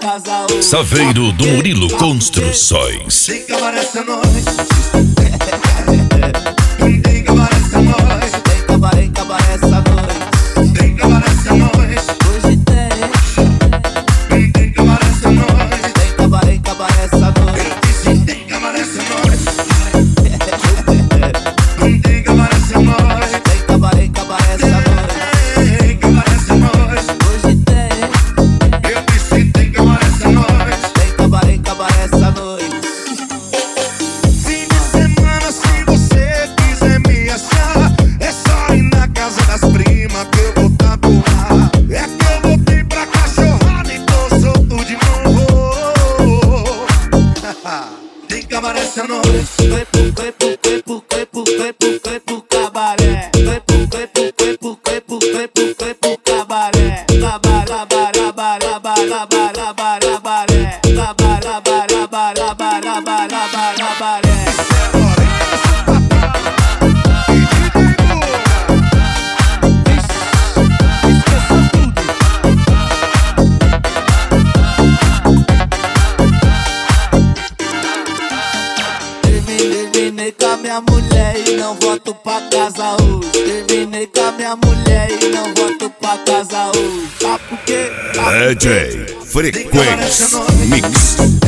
casa hoje. Saveiro do Murilo Construções. Tem cabaré essa noite. Tem cabaré essa noite. Tem cabaré essa noite. Tem cabaré essa noite. Hoje tem. Tem cabaré essa noite. Tem cabaré essa noite. Eu disse tem cabaré essa noite. Tem cabaré essa noite. Tem cabaré essa noite. Tem cabaré essa noite. Hoje tem. Eu disse tem cabaré essa noite. Tem cabaré essa noite. Fim de semana, se você quiser me achar, é só ir na casa das primas que eu vou tatuar. É que eu voltei pra cachorrada e tô solto de novo. Tem cabaré essa noite. Foi pro cabaré. Foi pro cabaré. Terminei com a minha mulher e não volto pra casa hoje. Terminei com a minha mulher e não volto pra casa hoje. Tá por quê? DJ Frequência Mix.